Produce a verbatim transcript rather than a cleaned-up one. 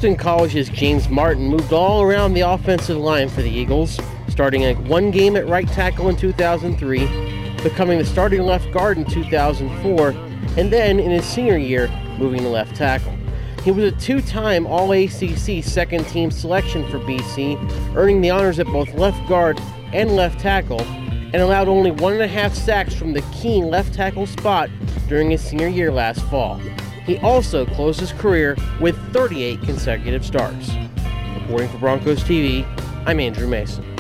Boston College's James Martin moved all around the offensive line for the Eagles, starting at one game at right tackle in two thousand three, becoming the starting left guard in two thousand four, and then in his senior year, moving to left tackle. He was a two-time All A C C second-team selection for B C, earning the honors at both left guard and left tackle, and allowed only one and a half sacks from the keen left tackle spot during his senior year last fall. He also closed his career with thirty-eight consecutive starts. Reporting for Broncos T V, I'm Andrew Mason.